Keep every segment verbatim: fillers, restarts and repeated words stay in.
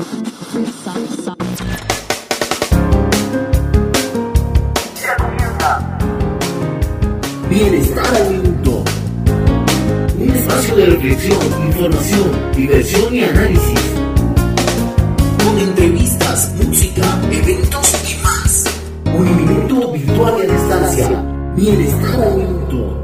Bienestar al Minuto. Un espacio de reflexión, información, diversión y análisis. Con entrevistas, música, eventos y más. Un minuto virtual y a distancia. Bienestar al Minuto.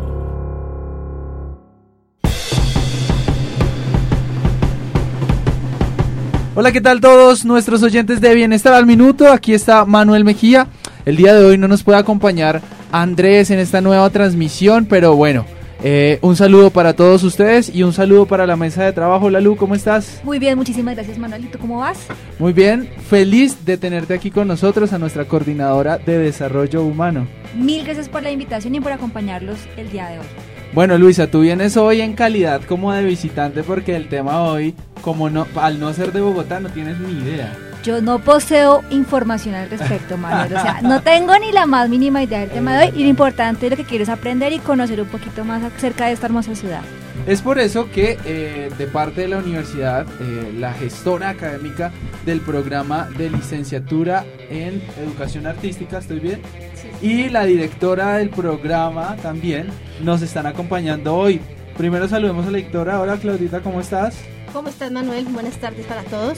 Hola, ¿qué tal todos nuestros oyentes de Bienestar al Minuto? Aquí está Manuel Mejía. El día de hoy no nos puede acompañar Andrés en esta nueva transmisión, pero bueno, eh, un saludo para todos ustedes y un saludo para la mesa de trabajo. Lalu, ¿cómo estás? Muy bien, muchísimas gracias, Manuel. ¿Y tú cómo vas? Muy bien, feliz de tenerte aquí con nosotros, a nuestra coordinadora de Desarrollo Humano. Mil gracias por la invitación y por acompañarlos el día de hoy. Bueno, Luisa, tú vienes hoy en calidad como de visitante porque el tema hoy, como no, al no ser de Bogotá, no tienes ni idea. Yo no poseo información al respecto, Manuel, o sea, no tengo ni la más mínima idea del tema de hoy y lo importante es lo que quiero es aprender y conocer un poquito más acerca de esta hermosa ciudad. Es por eso que eh, de parte de la universidad, eh, la gestora académica del programa de licenciatura en Educación Artística, ¿estoy bien? Sí. Y la directora del programa también nos están acompañando hoy. Primero saludemos a la directora. Hola, Claudita, ¿cómo estás? ¿Cómo estás, Manuel? Buenas tardes para todos.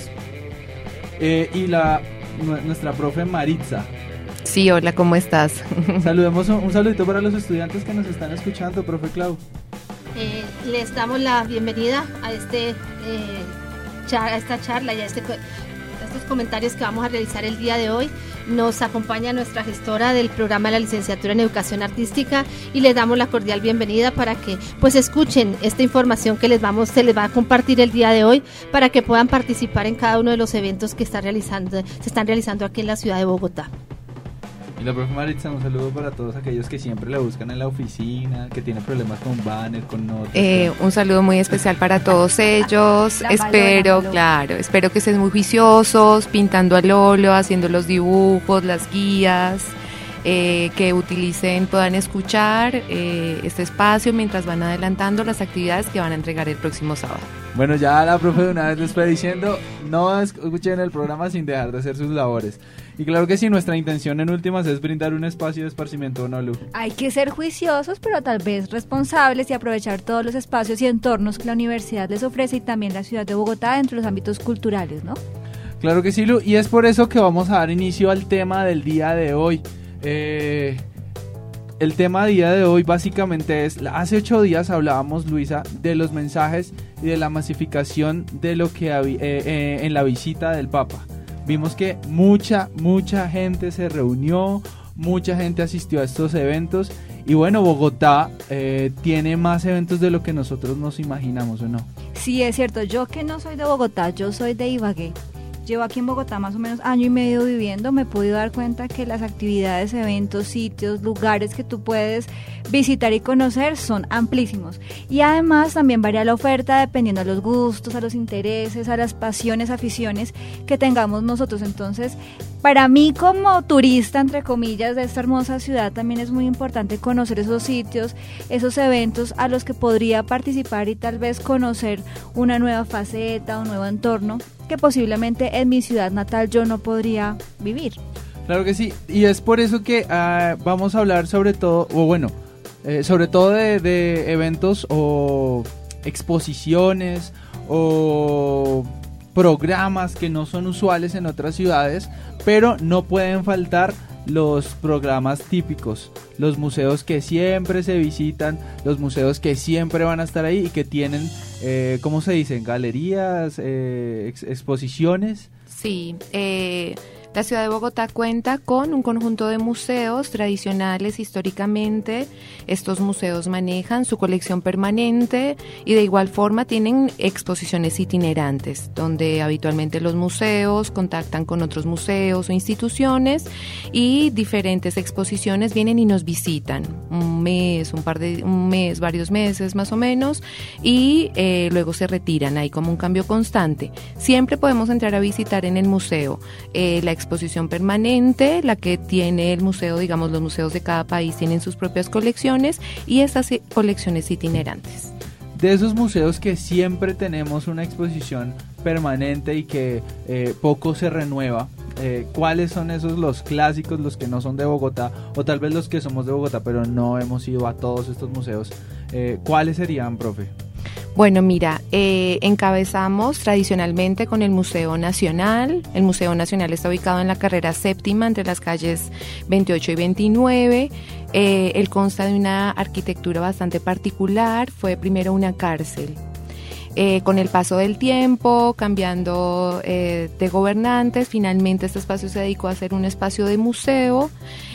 Eh, y la nuestra profe Maritza. Sí, hola, ¿cómo estás? Saludemos un, un saludito para los estudiantes que nos están escuchando, profe Clau. Eh, les damos la bienvenida a este eh, char, a esta charla y a, este, a estos comentarios que vamos a realizar el día de hoy. Nos acompaña nuestra gestora del programa de la licenciatura en Educación Artística y les damos la cordial bienvenida para que pues escuchen esta información que les vamos, se les va a compartir el día de hoy para que puedan participar en cada uno de los eventos que está realizando, se están realizando aquí en la ciudad de Bogotá. Y la profe Maritza, un saludo para todos aquellos que siempre la buscan en la oficina, que tienen problemas con banner, con notas. Eh, un saludo muy especial para todos ellos. La espero, valora, claro, espero que estén muy juiciosos, pintando al óleo, haciendo los dibujos, las guías, eh, que utilicen, puedan escuchar eh, este espacio mientras van adelantando las actividades que van a entregar el próximo sábado. Bueno, ya la profe de una vez les fue diciendo, no escuchen el programa sin dejar de hacer sus labores. Y claro que sí, nuestra intención en últimas es brindar un espacio de esparcimiento, ¿no, Lu? Hay que ser juiciosos, pero tal vez responsables y aprovechar todos los espacios y entornos que la universidad les ofrece y también la ciudad de Bogotá dentro de los ámbitos culturales, ¿no? Claro que sí, Lu, y es por eso que vamos a dar inicio al tema del día de hoy. Eh... El tema del día de hoy básicamente es, hace ocho días hablábamos, Luisa, de los mensajes y de la masificación de lo que había eh, eh, en la visita del Papa. Vimos que mucha, mucha gente se reunió, mucha gente asistió a estos eventos y bueno, Bogotá eh, tiene más eventos de lo que nosotros nos imaginamos, ¿o no? Sí, es cierto, yo que no soy de Bogotá, yo soy de Ibagué. Llevo aquí en Bogotá más o menos año y medio viviendo, me he podido dar cuenta que las actividades, eventos, sitios, lugares que tú puedes visitar y conocer son amplísimos. Y además también varía la oferta dependiendo a los gustos, a los intereses, a las pasiones, aficiones que tengamos nosotros. Entonces, para mí como turista, entre comillas, de esta hermosa ciudad, también es muy importante conocer esos sitios, esos eventos a los que podría participar y tal vez conocer una nueva faceta, un nuevo entorno que posiblemente en mi ciudad natal yo no podría vivir. Claro que sí, y es por eso que uh, vamos a hablar sobre todo, o bueno, eh, sobre todo de, de eventos o exposiciones o programas que no son usuales en otras ciudades, pero no pueden faltar los programas típicos, los museos que siempre se visitan, los museos que siempre van a estar ahí y que tienen, eh, ¿cómo se dicen? Galerías, eh, ex- exposiciones. Sí, eh, la ciudad de Bogotá cuenta con un conjunto de museos tradicionales históricamente. Estos museos manejan su colección permanente y de igual forma tienen exposiciones itinerantes, donde habitualmente los museos contactan con otros museos o instituciones y diferentes exposiciones vienen y nos visitan un mes, un par de un mes, varios meses más o menos, y eh, luego se retiran. Hay como un cambio constante. Siempre podemos entrar a visitar en el museo eh, la exposición permanente, la que tiene el museo, digamos, los museos de cada país tienen sus propias colecciones y estas colecciones itinerantes. de esos museos que siempre tenemos una exposición permanente y que eh, poco se renueva, eh, ¿cuáles son esos los clásicos, los que no son de Bogotá, o tal vez los que somos de Bogotá pero no hemos ido a todos estos museos? Eh, ¿Cuáles serían, profe? Bueno, mira, eh, encabezamos tradicionalmente con el Museo Nacional. El Museo Nacional está ubicado en la carrera séptima entre las calles veintiocho y veintinueve. Eh, él consta de una arquitectura bastante particular. Fue primero una cárcel. Eh, con el paso del tiempo, cambiando eh, de gobernantes, finalmente este espacio se dedicó a ser un espacio de museo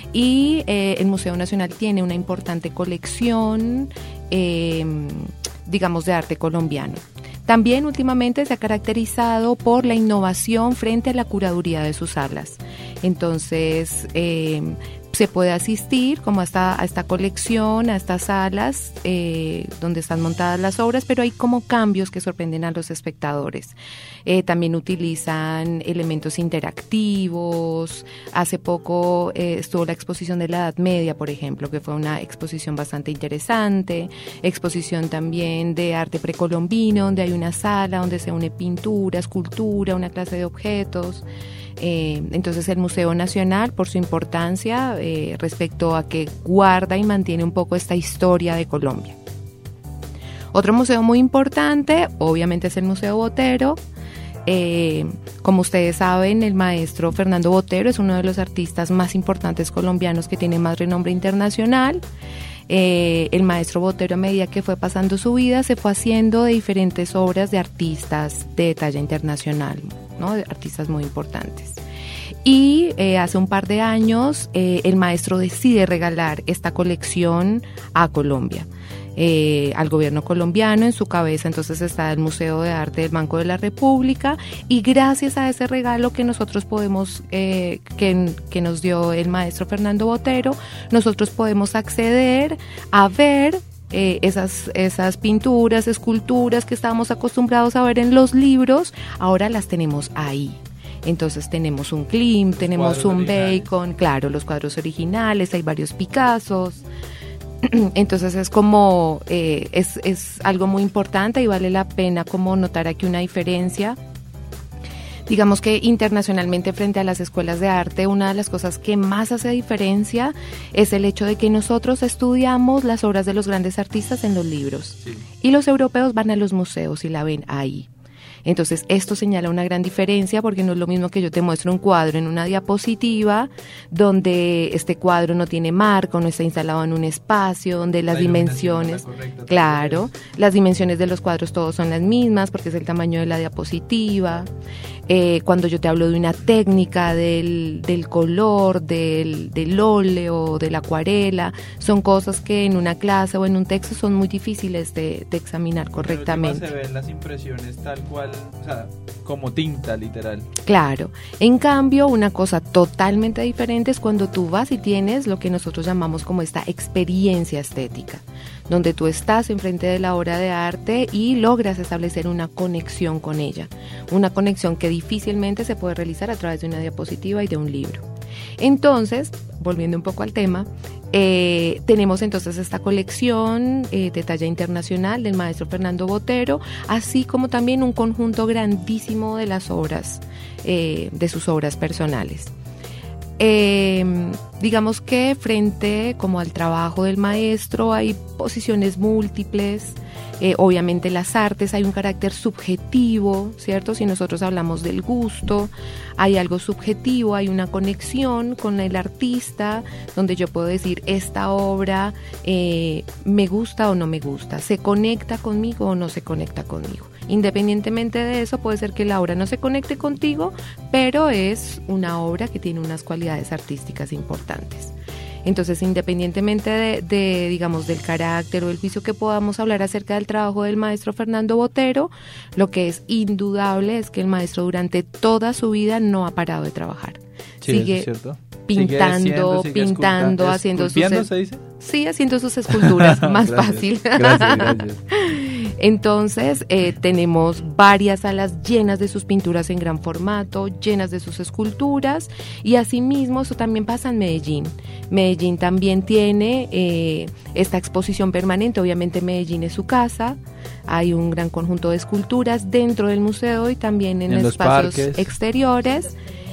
y eh, el Museo Nacional tiene una importante colección, eh, digamos, de arte colombiano. También últimamente se ha caracterizado por la innovación frente a la curaduría de sus salas. Entonces, eh, se puede asistir como a esta, a esta colección, a estas salas eh, donde están montadas las obras, pero hay como cambios que sorprenden a los espectadores. Eh, también utilizan elementos interactivos. Hace poco eh, estuvo la exposición de la Edad Media, por ejemplo, que fue una exposición bastante interesante. Exposición también de arte precolombino, donde hay una sala donde se une pintura, escultura, una clase de objetos. Eh, entonces el Museo Nacional, por su importancia eh, respecto a que guarda y mantiene un poco esta historia de Colombia. Otro museo muy importante, obviamente, es el Museo Botero. Eh, como ustedes saben, el maestro Fernando Botero es uno de los artistas más importantes colombianos que tiene más renombre internacional. Eh, el maestro Botero, a medida que fue pasando su vida, se fue haciendo de diferentes obras de artistas de talla internacional, ¿no? De artistas muy importantes. Y eh, hace un par de años eh, el maestro decide regalar esta colección a Colombia, eh, al gobierno colombiano. En su cabeza entonces está el Museo de Arte del Banco de la República, y gracias a ese regalo que nosotros podemos, eh, que, que nos dio el maestro Fernando Botero, nosotros podemos acceder a ver Eh, esas, esas pinturas, esculturas que estábamos acostumbrados a ver en los libros. Ahora las tenemos ahí. Entonces tenemos un Klimt, tenemos un Bacon, claro, los cuadros originales, hay varios Picassos. Entonces es como, eh, es, es algo muy importante y vale la pena como notar aquí una diferencia. Digamos que internacionalmente, frente a las escuelas de arte, una de las cosas que más hace diferencia es el hecho de que nosotros estudiamos las obras de los grandes artistas en los libros, sí, y los europeos van a los museos y la ven ahí. Entonces esto señala una gran diferencia, porque no es lo mismo que yo te muestro un cuadro en una diapositiva donde este cuadro no tiene marco, no está instalado en un espacio, donde las dimensiones, correcta, claro, las dimensiones de los cuadros todos son las mismas porque es el tamaño de la diapositiva. Eh, cuando yo te hablo de una técnica del, del color, del, del óleo, de la acuarela, son cosas que en una clase o en un texto son muy difíciles de, de examinar correctamente. Se ven las impresiones tal cual, o sea, como tinta, literal. Claro. En cambio, una cosa totalmente diferente es cuando tú vas y tienes lo que nosotros llamamos como esta experiencia estética, donde tú estás enfrente de la obra de arte y logras establecer una conexión con ella, una conexión que difícilmente se puede realizar a través de una diapositiva y de un libro. Entonces, volviendo un poco al tema, eh, tenemos entonces esta colección eh, de talla internacional del maestro Fernando Botero, así como también un conjunto grandísimo de las obras, eh, de sus obras personales. Eh, digamos que frente como al trabajo del maestro hay posiciones múltiples. Eh, obviamente las artes hay un carácter subjetivo, ¿cierto? Si nosotros hablamos del gusto, hay algo subjetivo, hay una conexión con el artista donde yo puedo decir esta obra eh, me gusta o no me gusta, se conecta conmigo o no se conecta conmigo. Independientemente de eso, puede ser que la obra no se conecte contigo, pero es una obra que tiene unas cualidades artísticas importantes. Entonces, independientemente de, de, digamos, del carácter o el juicio que podamos hablar acerca del trabajo del maestro Fernando Botero, lo que es indudable es que el maestro durante toda su vida no ha parado de trabajar. Sí, sigue es cierto. pintando, sigue haciendo, sigue pintando, esculta, haciendo sus... ¿se dice? Sí, haciendo sus esculturas, más gracias, fácil. Gracias, gracias. Entonces, eh, tenemos varias salas llenas de sus pinturas en gran formato, llenas de sus esculturas, y asimismo eso también pasa en Medellín. Medellín también tiene eh, esta exposición permanente, obviamente Medellín es su casa, hay un gran conjunto de esculturas dentro del museo y también en, en espacios parques exteriores.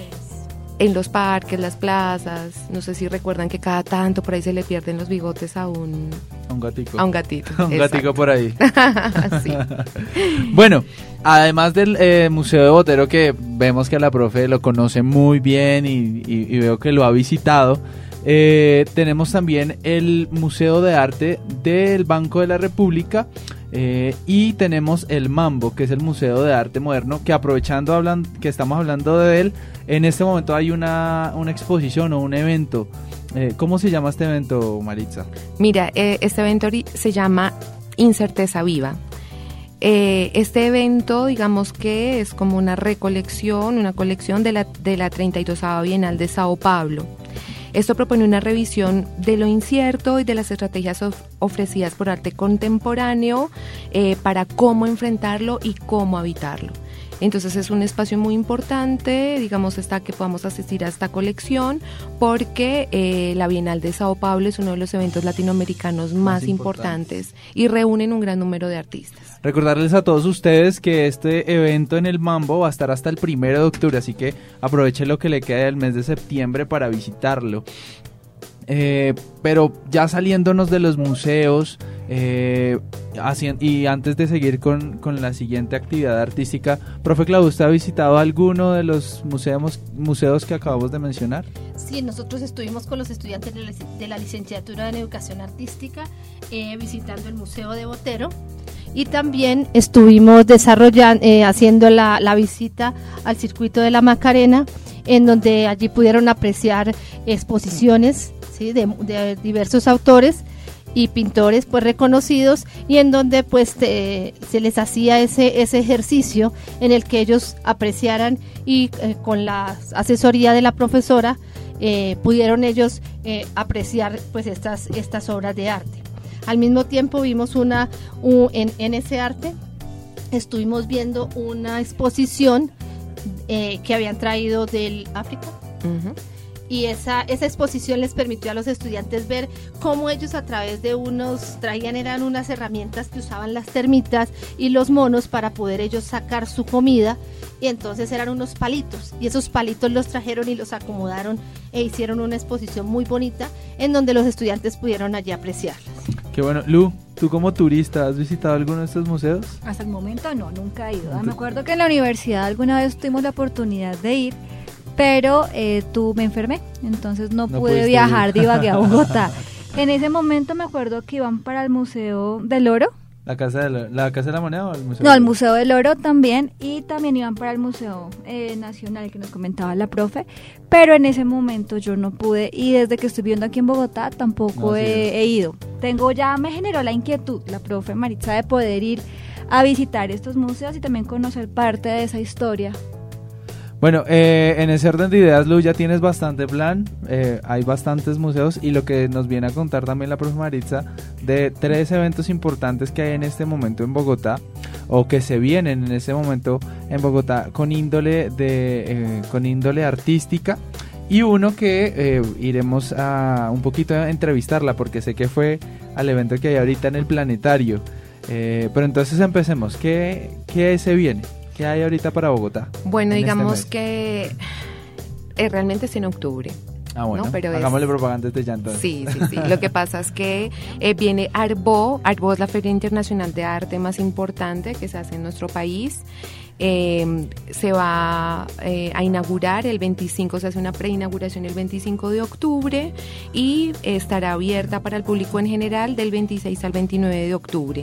En los parques, las plazas, no sé si recuerdan que cada tanto por ahí se le pierden los bigotes a un, a un gatito. A un gatito. un exacto. Gatico por ahí. Sí. Bueno, además del eh, Museo de Botero, que vemos que la profe lo conoce muy bien y, y, y veo que lo ha visitado, eh, tenemos también el Museo de Arte del Banco de la República. Eh, y tenemos el Mambo, que es el Museo de Arte Moderno, que aprovechando hablan, que estamos hablando de él, en este momento hay una, una exposición o un evento. Eh, ¿Cómo se llama este evento, Maritza? Mira, eh, este evento se llama Incerteza Viva. Eh, este evento, digamos que es como una recolección, una colección de la, de la treinta y dosava Bienal de Sao Paulo. Esto propone una revisión de lo incierto y de las estrategias of- ofrecidas por arte contemporáneo eh, para cómo enfrentarlo y cómo habitarlo. Entonces es un espacio muy importante, digamos, hasta que podamos asistir a esta colección, porque eh, la Bienal de Sao Paulo es uno de los eventos latinoamericanos más, más importantes y reúnen un gran número de artistas. Recordarles a todos ustedes que este evento en el Mambo va a estar hasta el primero de octubre, así que aprovechen lo que le queda del mes de septiembre para visitarlo. Eh, pero ya saliéndonos de los museos eh, así, y antes de seguir con, con la siguiente actividad artística, profe Clau, ¿usted ha visitado alguno de los museos, museos que acabamos de mencionar? Sí, nosotros estuvimos con los estudiantes de la, de la licenciatura en Educación Artística eh, visitando el Museo de Botero, y también estuvimos desarrollando, eh, haciendo la, la visita al Circuito de la Macarena, en donde allí pudieron apreciar exposiciones, ¿sí?, de, de diversos autores y pintores pues reconocidos, y en donde pues te, se les hacía ese, ese ejercicio en el que ellos apreciaran y eh, con la asesoría de la profesora eh, pudieron ellos eh, apreciar pues estas, estas obras de arte. Al mismo tiempo vimos una, un, en, en ese arte estuvimos viendo una exposición eh, que habían traído del África. Uh-huh. Y esa, esa exposición les permitió a los estudiantes ver cómo ellos a través de unos, traían, eran unas herramientas que usaban las termitas y los monos para poder ellos sacar su comida, y entonces eran unos palitos, y esos palitos los trajeron y los acomodaron e hicieron una exposición muy bonita en donde los estudiantes pudieron allí apreciarlas. Qué bueno. Lu, ¿tú como turista has visitado alguno de estos museos? Hasta el momento no, nunca he ido. Ah, me acuerdo que en la universidad alguna vez tuvimos la oportunidad de ir, pero eh, tú me enfermé, entonces no, no pude viajar ir. de Ibagué a Bogotá. En ese momento me acuerdo que iban para el Museo del Oro. ¿La Casa de la, la, casa de la Moneda o el Museo? No, el Museo del Oro también, y también iban para el Museo eh, Nacional que nos comentaba la profe, pero en ese momento yo no pude, y desde que estoy viviendo aquí en Bogotá tampoco no, he, sí. he ido. Tengo ya, me generó la inquietud, la profe Maritza, de poder ir a visitar estos museos y también conocer parte de esa historia. Bueno, eh, en ese orden de ideas, Lu, ya tienes bastante plan, eh, hay bastantes museos, y lo que nos viene a contar también la profe Maritza de tres eventos importantes que hay en este momento en Bogotá, o que se vienen en este momento en Bogotá con índole de eh, con índole artística, y uno que eh, iremos a un poquito a entrevistarla porque sé que fue al evento que hay ahorita en el Planetario, eh, pero entonces empecemos. ¿Qué, qué se viene? ¿Qué hay ahorita para Bogotá? Bueno, digamos este que eh, realmente es en octubre. Ah, bueno, ¿no? Pero hagámosle es... propaganda desde ya entonces. Sí, sí, sí. Lo que pasa es que eh, viene Arbo. Arbo es la Feria Internacional de Arte más importante que se hace en nuestro país. Eh, se va eh, a inaugurar el veinticinco, se hace una preinauguración el veinticinco de octubre, y eh, estará abierta para el público en general del veintiséis al veintinueve de octubre.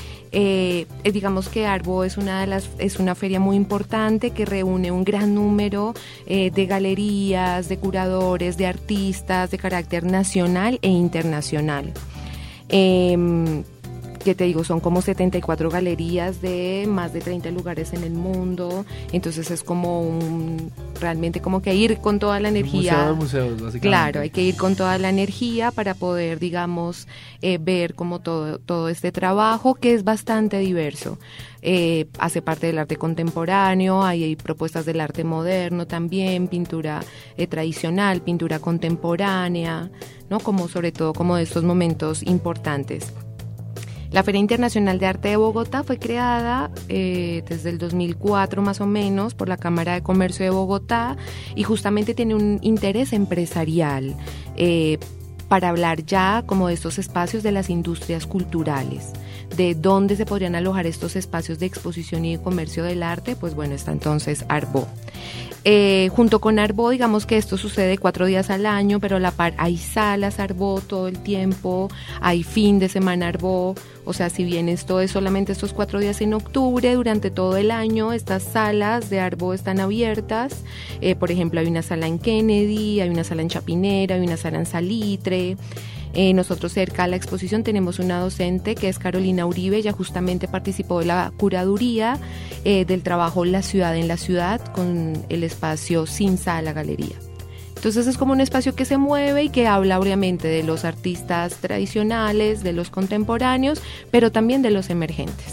Eh, digamos que Arbo es una de las es una feria muy importante que reúne un gran número eh, de galerías, de curadores, de artistas de carácter nacional e internacional. Eh, que te digo, son como setenta y cuatro galerías de más de treinta lugares en el mundo, entonces es como un, realmente como que ir con toda la energía. Museo de museos, básicamente. Claro, hay que ir con toda la energía para poder, digamos, eh, ver como todo, todo este trabajo que es bastante diverso. Eh, hace parte del arte contemporáneo, hay, hay propuestas del arte moderno también, pintura eh, tradicional, pintura contemporánea, ¿no? Como sobre todo como de estos momentos importantes. La Feria Internacional de Arte de Bogotá fue creada eh, desde el dos mil cuatro más o menos por la Cámara de Comercio de Bogotá y justamente tiene un interés empresarial eh, para hablar ya como de estos espacios de las industrias culturales, de dónde se podrían alojar estos espacios de exposición y de comercio del arte. Pues bueno, está entonces Arbo. Eh, junto con Arbo, digamos que esto sucede cuatro días al año, pero a la par hay salas Arbo todo el tiempo, hay fin de semana Arbo, o sea, si bien esto es solamente estos cuatro días en octubre, durante todo el año estas salas de Arbo están abiertas. Eh, por ejemplo, hay una sala en Kennedy, hay una sala en Chapinera, hay una sala en Salitre. Eh, nosotros cerca a la exposición tenemos una docente que es Carolina Uribe, ella justamente participó de la curaduría eh, del trabajo La Ciudad en la Ciudad con el espacio Sin Sala Galería. Entonces es como un espacio que se mueve y que habla obviamente de los artistas tradicionales, de los contemporáneos, pero también de los emergentes.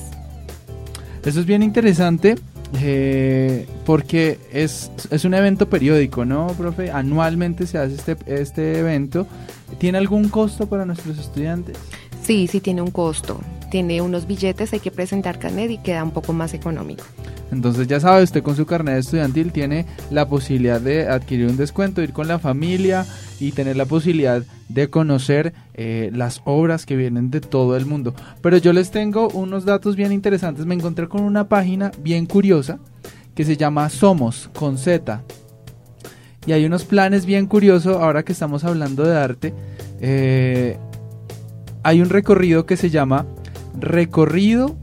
Eso es bien interesante. Eh, porque es, es un evento periódico, ¿no, profe? Anualmente se hace este, este evento. ¿Tiene algún costo para nuestros estudiantes? Sí, sí tiene un costo. Tiene unos billetes, hay que presentar carnet y queda un poco más económico. Entonces ya sabe, usted con su carnet estudiantil tiene la posibilidad de adquirir un descuento, ir con la familia y tener la posibilidad de conocer eh, las obras que vienen de todo el mundo. Pero yo les tengo unos datos bien interesantes. Me encontré con una página bien curiosa que se llama Somos, con Z. Y hay unos planes bien curiosos ahora que estamos hablando de arte. Eh, hay un recorrido que se llama Recorrido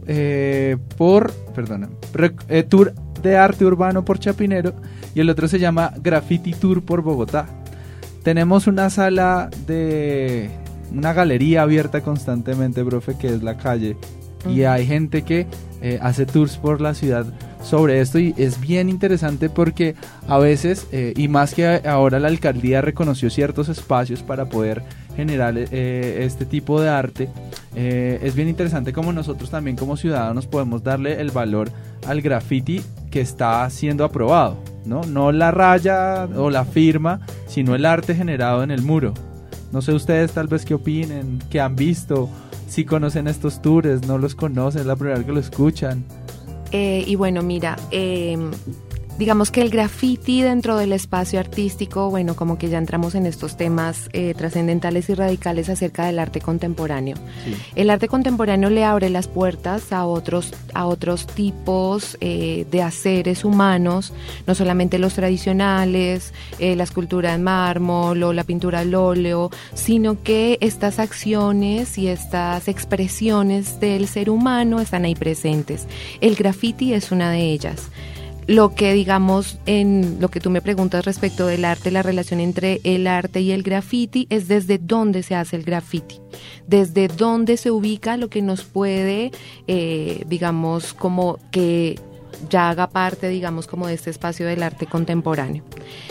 eh, por... Perdona, rec, eh, Tour de Arte Urbano por Chapinero, y el otro se llama Graffiti Tour por Bogotá. Tenemos una sala de... una galería abierta constantemente, profe, que es La Calle. Uh-huh. Y hay gente que eh, hace tours por la ciudad sobre esto, y es bien interesante porque a veces, eh, y más que ahora la alcaldía reconoció ciertos espacios para poder generar eh, este tipo de arte, eh, es bien interesante como nosotros también como ciudadanos podemos darle el valor al graffiti que está siendo aprobado, ¿no? No la raya o la firma, sino el arte generado en el muro. No sé ustedes tal vez qué opinen, qué han visto, si conocen estos tours, no los conocen, es la primera vez que lo escuchan. Eh, y bueno, mira, eh, digamos que el graffiti dentro del espacio artístico, bueno, como que ya entramos en estos temas eh, trascendentales y radicales acerca del arte contemporáneo. Sí. El arte contemporáneo le abre las puertas a otros, a otros tipos eh, de haceres humanos, no solamente los tradicionales, eh, la escultura en mármol o la pintura al óleo, sino que estas acciones y estas expresiones del ser humano están ahí presentes. El graffiti es una de ellas. Lo que digamos en lo que tú me preguntas respecto del arte, la relación entre el arte y el graffiti es desde dónde se hace el graffiti, desde dónde se ubica lo que nos puede, eh, digamos, como que ya haga parte, digamos, como de este espacio del arte contemporáneo.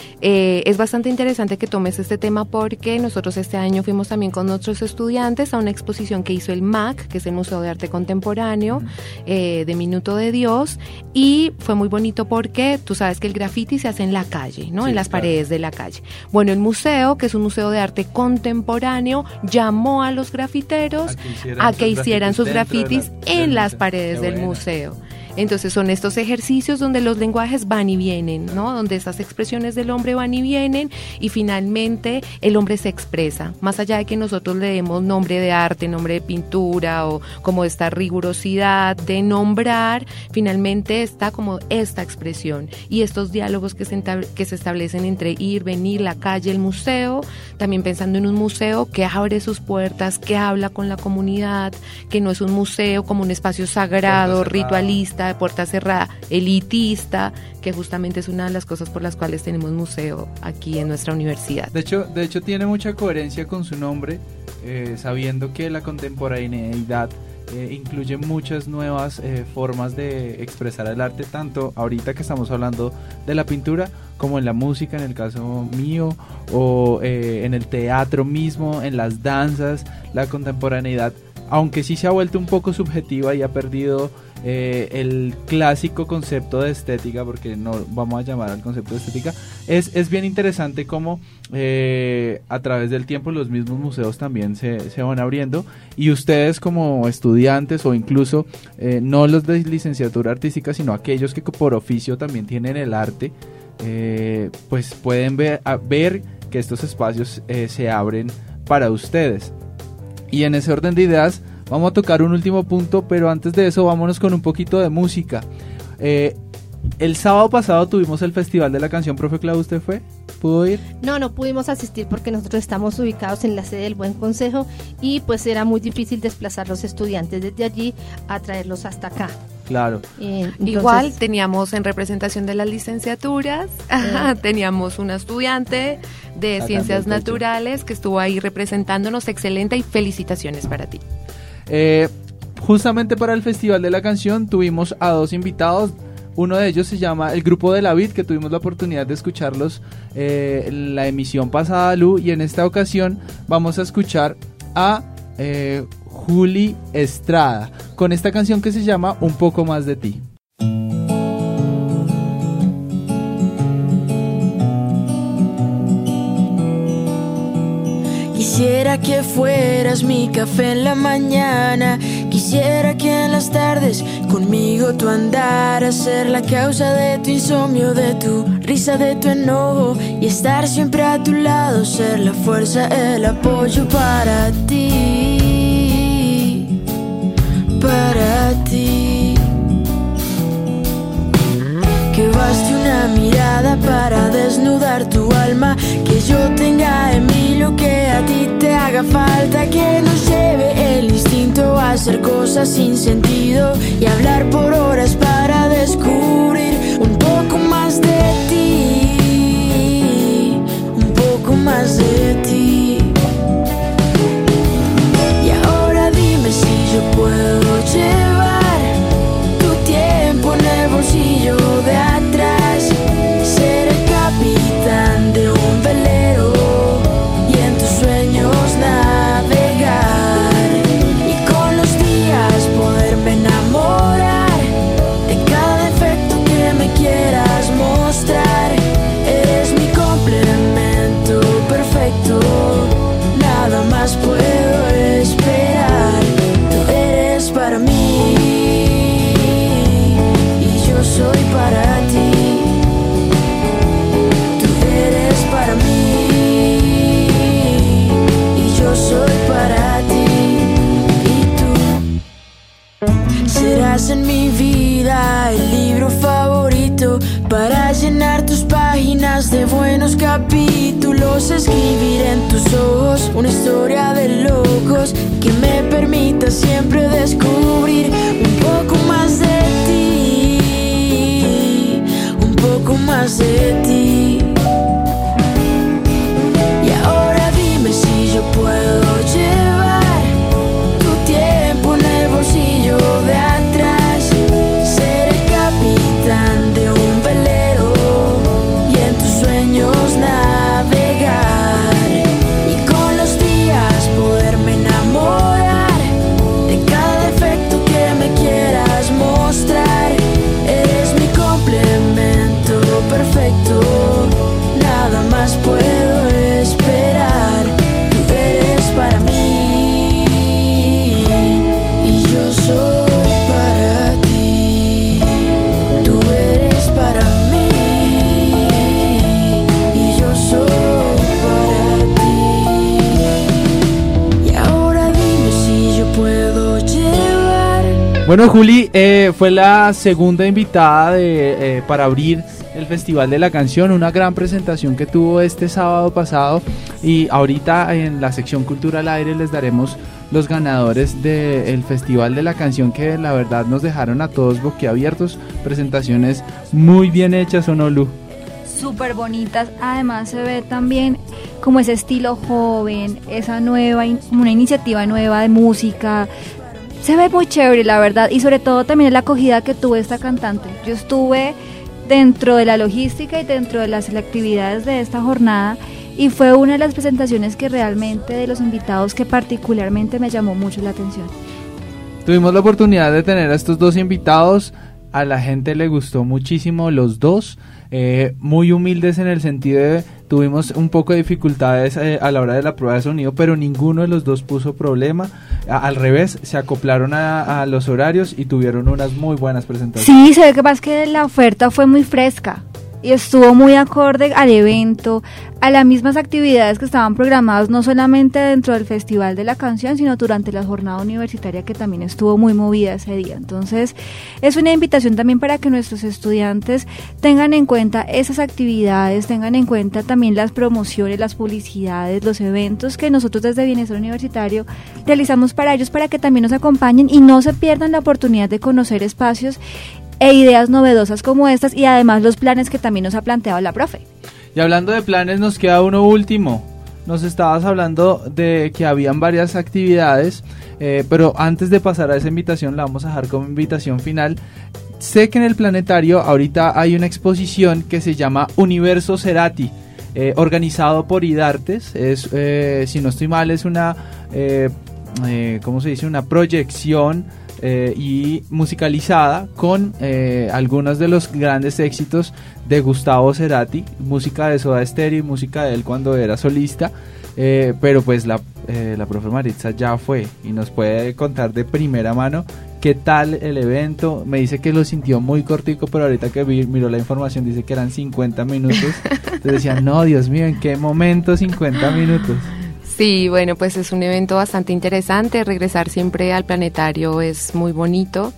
Eh, es bastante interesante que tomes este tema porque nosotros este año fuimos también con nuestros estudiantes a una exposición que hizo el M A C, que es el Museo de Arte Contemporáneo, eh, de Minuto de Dios, y fue muy bonito porque tú sabes que el graffiti se hace en la calle, ¿no? Sí, en las claro. paredes de la calle. Bueno, el museo, que es un museo de arte contemporáneo, llamó a los grafiteros a que hicieran, a que sus, hicieran sus grafitis la, en las paredes del museo. Entonces son estos ejercicios donde los lenguajes van y vienen, ¿no? Donde esas expresiones del hombre van y vienen y finalmente el hombre se expresa. Más allá de que nosotros le demos nombre de arte, nombre de pintura o como esta rigurosidad de nombrar, finalmente está como esta expresión y estos diálogos que se, entab- que se establecen entre ir, venir, la calle, el museo, también pensando en un museo que abre sus puertas, que habla con la comunidad, que no es un museo como un espacio sagrado, ritualista, de puerta cerrada, elitista, que justamente es una de las cosas por las cuales tenemos museo aquí en nuestra universidad. De hecho, de hecho tiene mucha coherencia con su nombre, eh, sabiendo que la contemporaneidad eh, incluye muchas nuevas eh, formas de expresar el arte, tanto ahorita que estamos hablando de la pintura, como en la música, en el caso mío, o eh, en el teatro mismo, en las danzas. La contemporaneidad, aunque sí se ha vuelto un poco subjetiva y ha perdido eh, el clásico concepto de estética, porque no vamos a llamar al concepto de estética, es, es bien interesante cómo eh, a través del tiempo los mismos museos también se, se van abriendo, y ustedes como estudiantes, o incluso eh, no los de licenciatura artística, sino aquellos que por oficio también tienen el arte, eh, pues pueden ver, a, ver que estos espacios eh, se abren para ustedes. Y en ese orden de ideas vamos a tocar un último punto, pero antes de eso vámonos con un poquito de música. Eh, el sábado pasado tuvimos el Festival de la Canción. Profe Clau, ¿usted fue? ¿Pudo ir? No, no pudimos asistir porque nosotros estamos ubicados en la sede del Buen Consejo y pues era muy difícil desplazar los estudiantes desde allí a traerlos hasta acá. Claro. Eh, entonces, Igual teníamos en representación de las licenciaturas, eh. teníamos una estudiante de Acá ciencias en el naturales que estuvo ahí representándonos. Excelente, y felicitaciones para ti. Eh, justamente para el Festival de la Canción tuvimos a dos invitados. Uno de ellos se llama el Grupo de la Vid, que tuvimos la oportunidad de escucharlos eh, en la emisión pasada, Lu, y en esta ocasión vamos a escuchar a eh, Juli Estrada con esta canción que se llama Un poco más de ti. Quisiera que fueras mi café en la mañana. Quisiera que en las tardes conmigo tú andaras. Ser la causa de tu insomnio, de tu risa, de tu enojo, y estar siempre a tu lado. Ser la fuerza, el apoyo para ti, para ti. Que baste una mirada para desnudar tu alma. Que yo tenga en mí lo que a ti te haga falta. Que nos lleve el instinto a hacer cosas sin sentido y hablar por horas para descubrir un poco más de ti, un poco más de ti. Y ahora dime si yo puedo llevar tu tiempo en el bolsillo de atrás, ser el capitán de un velero y en tus sueños navegar, y con los días poderme enamorar de cada defecto que me quieras mostrar. Eres mi complemento perfecto, nada más puedo esperar. Tú eres para mí y yo soy para ti. Tú eres para mí y yo soy para ti. Y tú serás en mi vida el libro favorito para llenar tus páginas de buenos capítulos. Escribir en tus ojos una historia de locos que me permita siempre descubrir un poco más de ti, un poco más de ti. Y ahora dime si yo puedo llevar tu tiempo en el bolsillo de atrás, ser el capitán de un velero y en tus sueños navegar, y con los días poderme enamorar de cada defecto que me quieras mostrar. Eres mi complemento perfecto, nada más puedo esperar. Tú eres para mí y yo soy para ti. Tú eres para mí y yo soy para ti. Y ahora dime si yo puedo llevar. Bueno, Juli eh, fue la segunda invitada de, eh, para abrir el Festival de la Canción, una gran presentación que tuvo este sábado pasado, y ahorita en la sección Cultura al Aire les daremos los ganadores del Festival de la Canción, que la verdad nos dejaron a todos boquiabiertos. Presentaciones muy bien hechas, ¿o no, Lu? Súper bonitas, además se ve también como ese estilo joven, esa nueva, una iniciativa nueva de música. Se ve muy chévere, la verdad, y sobre todo también la acogida que tuvo esta cantante. Yo estuve dentro de la logística y dentro de las actividades de esta jornada, y fue una de las presentaciones que realmente, de los invitados, que particularmente me llamó mucho la atención. Tuvimos la oportunidad de tener a estos dos invitados, a la gente le gustó muchísimo los dos, eh, muy humildes en el sentido de, tuvimos un poco de dificultades eh, a la hora de la prueba de sonido, pero ninguno de los dos puso problema, a, al revés, se acoplaron a, a los horarios y tuvieron unas muy buenas presentaciones. Sí, se ve que más que la oferta fue muy fresca y estuvo muy acorde al evento, a las mismas actividades que estaban programadas, no solamente dentro del Festival de la Canción, sino durante la jornada universitaria, que también estuvo muy movida ese día. Entonces, es una invitación también para que nuestros estudiantes tengan en cuenta esas actividades, tengan en cuenta también las promociones, las publicidades, los eventos que nosotros desde Bienestar Universitario realizamos para ellos, para que también nos acompañen y no se pierdan la oportunidad de conocer espacios e ideas novedosas como estas, y además los planes que también nos ha planteado la profe. Y hablando de planes, nos queda uno último. Nos estabas hablando de que habían varias actividades, eh, pero antes de pasar a esa invitación, la vamos a dejar como invitación final. Sé que en el planetario ahorita hay una exposición que se llama Universo Cerati, eh, organizado por IDARTES. Es, eh, si no estoy mal, es una, eh, eh, ¿cómo se dice? Una proyección Eh, y musicalizada con eh, algunos de los grandes éxitos de Gustavo Cerati, música de Soda Stereo y música de él cuando era solista, eh, pero pues la, eh, la profe Maritza ya fue y nos puede contar de primera mano qué tal el evento. Me dice que lo sintió muy cortico, pero ahorita que vi, miró la información dice que eran cincuenta minutos, entonces decía, no, Dios mío, ¿en qué momento cincuenta minutos? Sí, bueno, pues es un evento bastante interesante. Regresar siempre al planetario es muy bonito.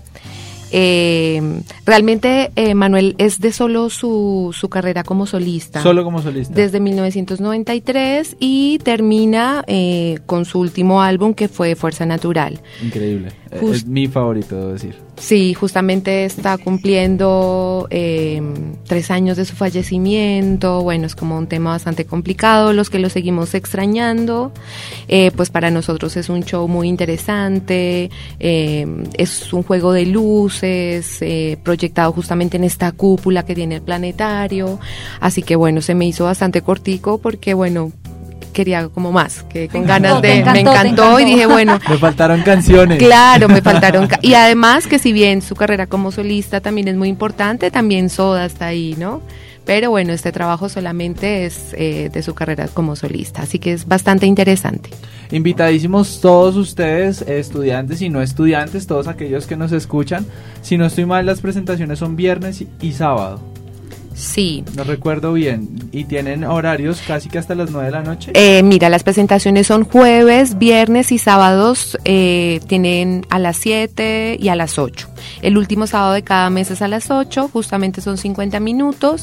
Eh, realmente eh, Manuel es de solo su, su carrera como solista. Solo como solista. Desde mil novecientos noventa y tres y termina eh, con su último álbum, que fue Fuerza Natural. Increíble. Just- es mi favorito, debo decir. Sí, justamente está cumpliendo eh, tres años de su fallecimiento. Bueno, es como un tema bastante complicado, los que lo seguimos extrañando. Eh, pues para nosotros es un show muy interesante, eh, es un juego de luces, eh, proyectado justamente en esta cúpula que tiene el planetario. Así que bueno, se me hizo bastante cortico porque bueno, quería como más, que con ganas de, encantó, me encantó, encantó. y dije bueno, Me faltaron canciones. claro, me faltaron, ca- y además que si bien su carrera como solista también es muy importante, también Soda está ahí, ¿no? Pero bueno, este trabajo solamente es eh, de su carrera como solista, así que es bastante interesante. Invitadísimos todos ustedes, estudiantes y no estudiantes, todos aquellos que nos escuchan. Si no estoy mal, las presentaciones son viernes y, y sábado. Sí. No recuerdo bien. Y tienen horarios casi que hasta las nueve de la noche. Eh, mira, las presentaciones son jueves, viernes y sábados, eh, tienen a las siete y a las ocho. El último sábado de cada mes es a las ocho, justamente son cincuenta minutos.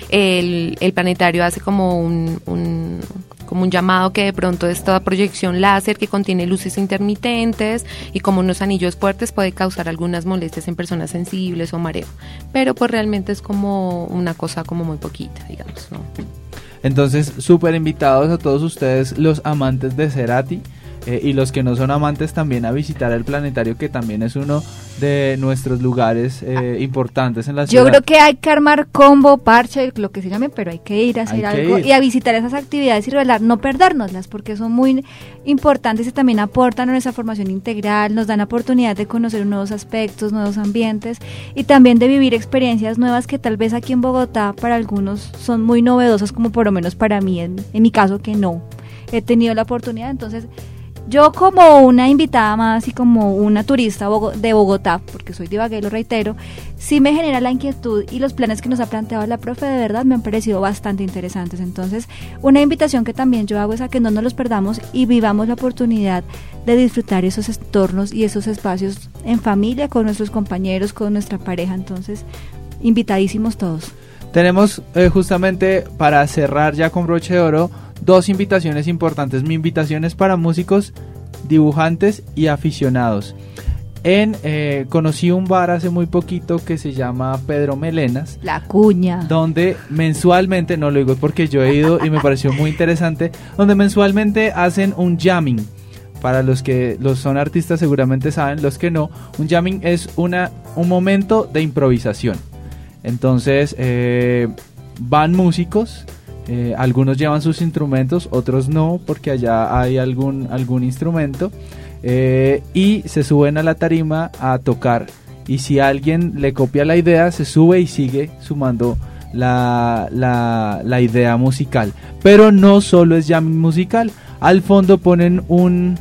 El, el planetario hace como un, un, como un llamado que de pronto esta proyección láser que contiene luces intermitentes y como unos anillos fuertes puede causar algunas molestias en personas sensibles o mareo. Pero pues realmente es como una cosa como muy poquita, digamos, ¿no? Entonces, súper invitados a todos ustedes, los amantes de Cerati, eh, y los que no son amantes también, a visitar el planetario, que también es uno de nuestros lugares eh, importantes en la ciudad. Yo creo que hay que armar combo, parche, lo que se llame, pero hay que ir a hacer Hay que algo ir. y a visitar esas actividades y revelar, no perdérnoslas, porque son muy importantes y también aportan a nuestra formación integral, nos dan oportunidad de conocer nuevos aspectos, nuevos ambientes y también de vivir experiencias nuevas que tal vez aquí en Bogotá para algunos son muy novedosas, como por lo menos para mí, en, en mi caso que no he tenido la oportunidad. Entonces, yo como una invitada más y como una turista bogo- de Bogotá, porque soy de Ibagué, lo reitero, sí me genera la inquietud y los planes que nos ha planteado la profe de verdad me han parecido bastante interesantes. Entonces, una invitación que también yo hago es a que no nos los perdamos y vivamos la oportunidad de disfrutar esos entornos y esos espacios en familia, con nuestros compañeros, con nuestra pareja. Entonces, invitadísimos todos. Tenemos eh, justamente para cerrar ya con broche de oro dos invitaciones importantes. Mi invitación es para músicos dibujantes y aficionados. En, eh, conocí un bar hace muy poquito que se llama Pedro Melenas. La Cuña. Donde mensualmente, no lo digo porque yo he ido y me pareció muy interesante, donde mensualmente hacen un jamming. Para los que los son artistas seguramente saben, los que no, un jamming es una, un momento de improvisación. Entonces eh, van músicos, eh, algunos llevan sus instrumentos, otros no, porque allá hay algún, algún instrumento. Eh, y se suben a la tarima a tocar, y si alguien le copia la idea, se sube y sigue sumando la, la, la idea musical. Pero no solo es jamming musical, al fondo ponen un,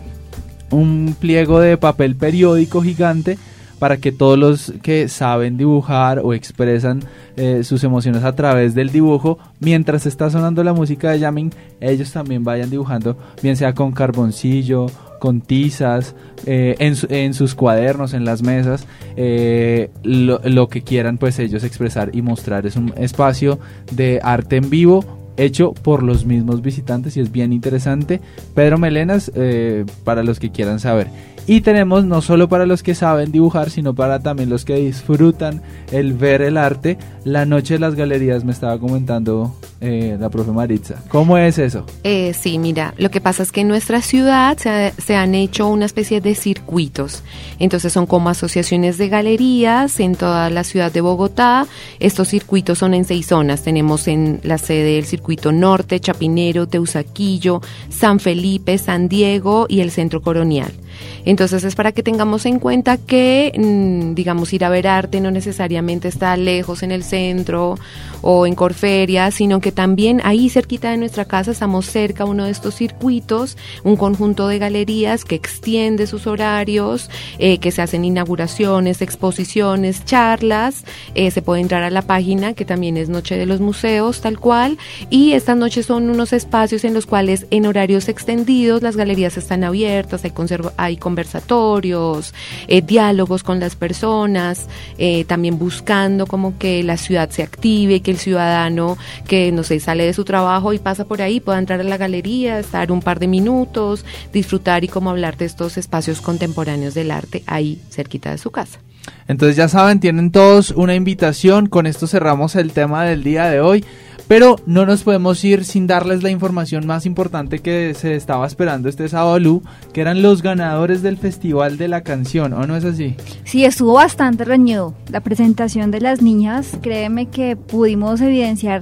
un pliego de papel periódico gigante para que todos los que saben dibujar o expresan eh, sus emociones a través del dibujo, mientras está sonando la música de jamming, ellos también vayan dibujando, bien sea con carboncillo, con tizas, eh, en, su, en sus cuadernos, en las mesas, eh, lo, lo que quieran pues ellos expresar y mostrar. Es un espacio de arte en vivo hecho por los mismos visitantes y es bien interesante. Pedro Melenas, eh, para los que quieran saber. Y tenemos no solo para los que saben dibujar, sino para también los que disfrutan el ver el arte, la noche de las galerías. Me estaba comentando eh, la profe Maritza. ¿Cómo es eso? Eh, sí, mira, lo que pasa es que en nuestra ciudad se, ha, se han hecho una especie de circuitos. Entonces son como asociaciones de galerías en toda la ciudad de Bogotá. Estos circuitos son en seis zonas. Tenemos en la sede el circuito norte, Chapinero, Teusaquillo, San Felipe, San Diego y el Centro Colonial. Entonces es para que tengamos en cuenta que, digamos, ir a ver arte no necesariamente está lejos en el centro o en Corferia, sino que también ahí cerquita de nuestra casa estamos cerca a uno de estos circuitos, un conjunto de galerías que extiende sus horarios, eh, que se hacen inauguraciones, exposiciones, charlas, eh, se puede entrar a la página que también es Noche de los Museos, tal cual, y estas noches son unos espacios en los cuales en horarios extendidos las galerías están abiertas, hay, conserva- hay conversatorios, eh, diálogos con las personas, eh, también buscando como que la ciudad se active, que el ciudadano que, no sé, sale de su trabajo y pasa por ahí pueda entrar a la galería, estar un par de minutos, disfrutar y como hablar de estos espacios contemporáneos del arte ahí cerquita de su casa. Entonces ya saben, tienen todos una invitación. Con esto cerramos el tema del día de hoy, pero no nos podemos ir sin darles la información más importante que se estaba esperando este sábado, Lu, que eran los ganadores del Festival de la Canción, ¿o no es así? Sí, estuvo bastante reñido la presentación de las niñas. Créeme que pudimos evidenciar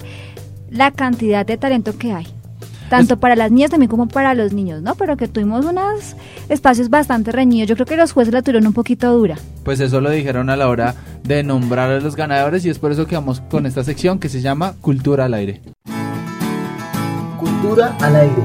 la cantidad de talento que hay, tanto para las niñas también como para los niños, ¿no? Pero que tuvimos unos espacios bastante reñidos. Yo creo que los jueces la tuvieron un poquito dura. Pues eso lo dijeron a la hora de nombrar a los ganadores, y es por eso que vamos con esta sección que se llama Cultura al Aire. Cultura al Aire.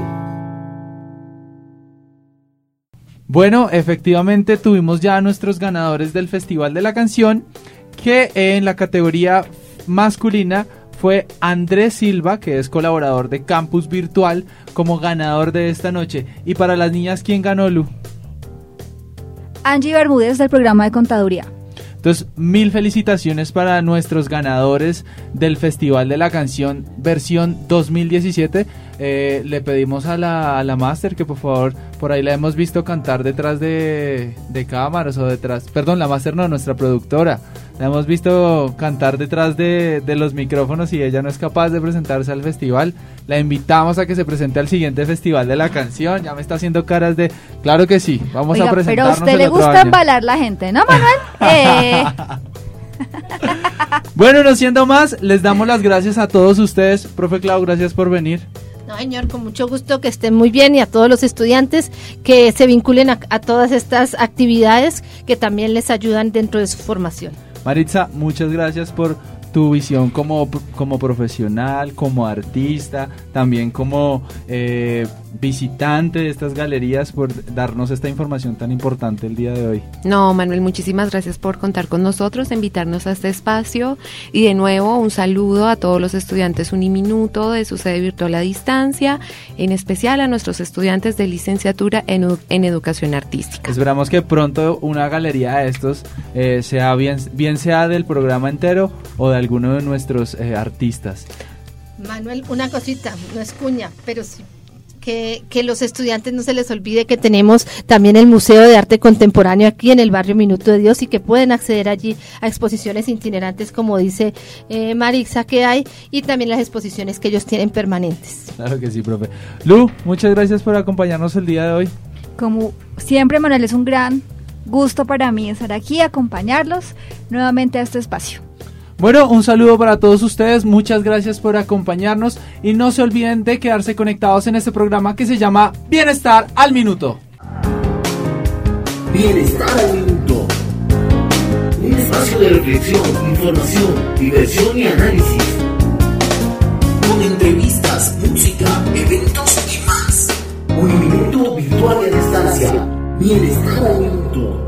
Bueno, efectivamente tuvimos ya a nuestros ganadores del Festival de la Canción, que en la categoría masculina fue Andrés Silva, que es colaborador de Campus Virtual, como ganador de esta noche. Y para las niñas, ¿quién ganó, Lu? Angie Bermúdez, del programa de contaduría. Entonces, mil felicitaciones para nuestros ganadores del Festival de la Canción versión dos mil diecisiete. Eh, le pedimos a la, a la máster que por favor, por ahí la hemos visto cantar detrás de, de cámaras o detrás, perdón, la máster no, nuestra productora. La hemos visto cantar detrás de, de los micrófonos y ella no es capaz de presentarse al festival. La invitamos a que se presente al siguiente Festival de la Canción. Ya me está haciendo caras de, claro que sí, vamos Oiga, a presentarnos. pero a usted le gusta embalar la gente, ¿no, Manuel? eh. Bueno, no siendo más, les damos las gracias a todos ustedes. Profe Clau, gracias por venir. No, señor, con mucho gusto, que estén muy bien, y a todos los estudiantes que se vinculen a, a todas estas actividades que también les ayudan dentro de su formación. Maritza, muchas gracias por tu visión como, como profesional, como artista, también como eh, visitante de estas galerías, por darnos esta información tan importante el día de hoy. No, Manuel, muchísimas gracias por contar con nosotros, invitarnos a este espacio, y de nuevo un saludo a todos los estudiantes Uniminuto de su sede virtual a distancia, en especial a nuestros estudiantes de licenciatura en, en educación artística. Esperamos que pronto una galería de estos eh, sea bien, bien sea del programa entero o de alguno de nuestros eh, artistas. Manuel, una cosita, no es cuña, pero sí que, que los estudiantes no se les olvide que tenemos también el Museo de Arte Contemporáneo aquí en el barrio Minuto de Dios y que pueden acceder allí a exposiciones itinerantes, como dice eh, Marixa, que hay, y también las exposiciones que ellos tienen permanentes. Claro que sí, profe. Lu, muchas gracias por acompañarnos el día de hoy. Como siempre, Manuel, es un gran gusto para mí estar aquí, acompañarlos nuevamente a este espacio. Bueno, un saludo para todos ustedes, muchas gracias por acompañarnos y no se olviden de quedarse conectados en este programa que se llama Bienestar al Minuto. Bienestar al Minuto. Un espacio de reflexión, información, diversión y análisis. Con entrevistas, música, eventos y más. Un minuto virtual a distancia. Bienestar al Minuto.